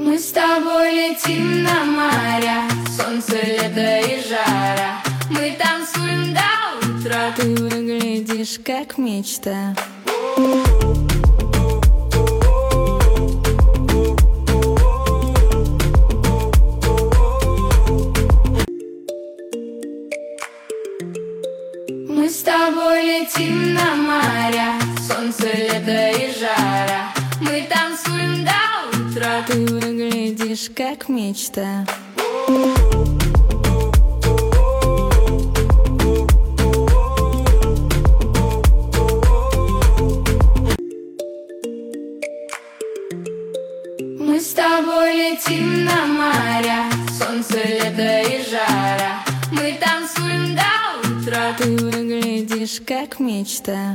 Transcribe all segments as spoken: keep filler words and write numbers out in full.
Мы с тобой летим на моря, солнце, лето и жара. Мы танцуем до утра, ты выглядишь как мечта. Мы с тобой летим на моря, солнце, лето и жара. Мы танцуем до утра, ты выглядишь как мечта. Мы с тобой летим на моря, солнце, лето и жара. Мы танцуем до утра, ты выглядишь как мечта.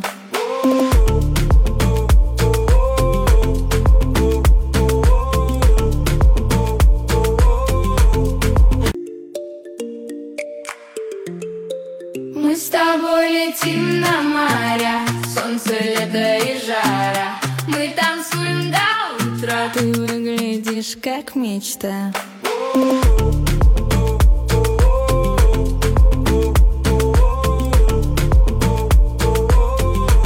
Мы с тобой летим на моря, солнце, лето и жара. Мы танцуем до утра, ты выглядишь как мечта.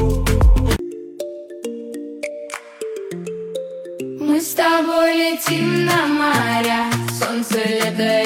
Мы с тобой летим